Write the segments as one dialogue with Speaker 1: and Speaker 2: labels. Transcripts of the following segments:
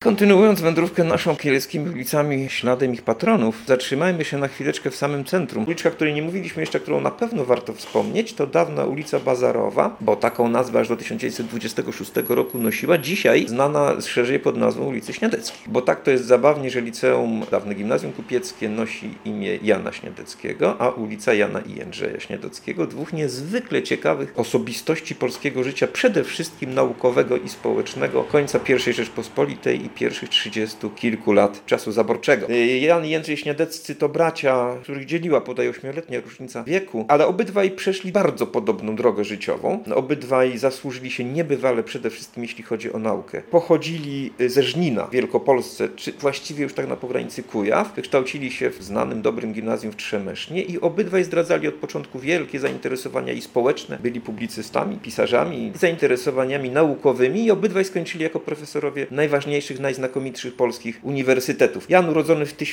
Speaker 1: Kontynuując wędrówkę naszą kieleckimi ulicami śladem ich patronów, zatrzymajmy się na chwileczkę w samym centrum. Uliczka, której nie mówiliśmy jeszcze, którą na pewno warto wspomnieć, to dawna ulica Bazarowa, bo taką nazwę aż do 1926 roku nosiła, dzisiaj znana szerzej pod nazwą ulicy Śniadeckiej. Bo tak to jest zabawnie, że liceum, dawne gimnazjum kupieckie, nosi imię Jana Śniadeckiego, a ulica Jana i Jędrzeja Śniadeckiego, dwóch niezwykle ciekawych osobistości polskiego życia, przede wszystkim naukowego i społecznego, końca I Rzeczpospolitej i pierwszych 30 kilku lat czasu zaborczego. Jan i Jędrzej Śniadeccy to bracia, których dzieliła podaj 8-letnia różnica wieku, ale obydwaj przeszli bardzo podobną drogę życiową. Obydwaj zasłużyli się niebywale, przede wszystkim jeśli chodzi o naukę. Pochodzili ze Żnina w Wielkopolsce, czy właściwie już tak na pogranicy Kujaw. Wykształcili się w znanym, dobrym gimnazjum w Trzemesznie i obydwaj zdradzali od początku wielkie zainteresowania i społeczne. Byli publicystami, pisarzami, zainteresowaniami naukowymi i obydwaj skończyli jako profesorowie najważniejszych, najznakomitszych polskich uniwersytetów. Jan, urodzony w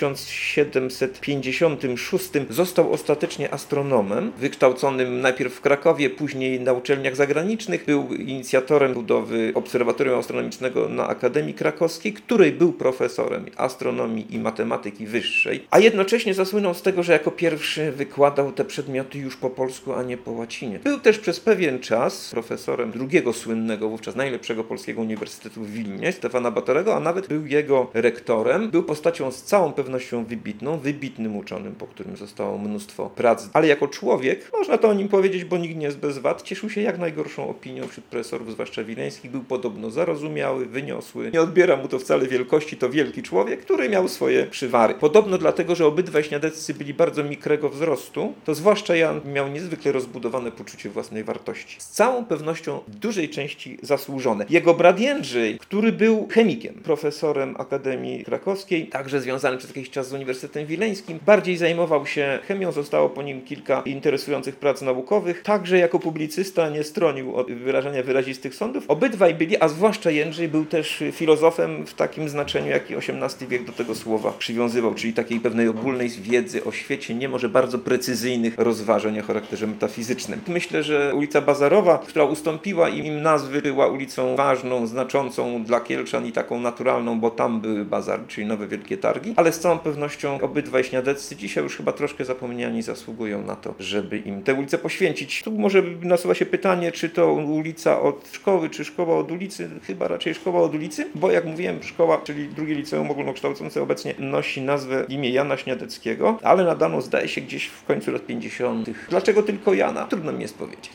Speaker 1: 1756, został ostatecznie astronomem, wykształconym najpierw w Krakowie, później na uczelniach zagranicznych. Był inicjatorem budowy Obserwatorium Astronomicznego na Akademii Krakowskiej, której był profesorem astronomii i matematyki wyższej, a jednocześnie zasłynął z tego, że jako pierwszy wykładał te przedmioty już po polsku, a nie po łacinie. Był też przez pewien czas profesorem drugiego słynnego, wówczas najlepszego polskiego uniwersytetu w Wilnie, Stefana Batorego, a nawet był jego rektorem. Był postacią z całą pewnością wybitną, wybitnym uczonym, po którym zostało mnóstwo prac. Ale jako człowiek, można to o nim powiedzieć, bo nikt nie jest bez wad, cieszył się jak najgorszą opinią wśród profesorów, zwłaszcza wileńskich. Był podobno zarozumiały, wyniosły. Nie odbiera mu to wcale wielkości, to wielki człowiek, który miał swoje przywary. Podobno dlatego, że obydwaj Śniadeccy byli bardzo mikrego wzrostu, to zwłaszcza Jan miał niezwykle rozbudowane poczucie własnej wartości. Z całą pewnością w dużej części zasłużone. Jego brat Jędrzej, który był chemikiem, profesorem Akademii Krakowskiej, także związany przez jakiś czas z Uniwersytetem Wileńskim. Bardziej zajmował się chemią, zostało po nim kilka interesujących prac naukowych. Także jako publicysta nie stronił od wyrażania wyrazistych sądów. Obydwaj byli, a zwłaszcza Jędrzej był też filozofem w takim znaczeniu, jaki XVIII wiek do tego słowa przywiązywał, czyli takiej pewnej ogólnej wiedzy o świecie, nie może bardzo precyzyjnych rozważań o charakterze metafizycznym. Myślę, że ulica Bazarowa, która ustąpiła im nazwy, była ulicą ważną, znaczącą dla Kielczan i taką naturalną, bo tam były bazary, czyli nowe wielkie targi, ale z całą pewnością obydwaj Śniadeccy dzisiaj już chyba troszkę zapomniani zasługują na to, żeby im tę ulicę poświęcić. Tu może nasuwa się pytanie, czy to ulica od szkoły, czy szkoła od ulicy? Chyba raczej szkoła od ulicy, bo jak mówiłem, szkoła, czyli drugie liceum ogólnokształcące obecnie nosi nazwę imię Jana Śniadeckiego, ale nadano zdaje się gdzieś w końcu lat 50. Dlaczego tylko Jana? Trudno mi jest powiedzieć.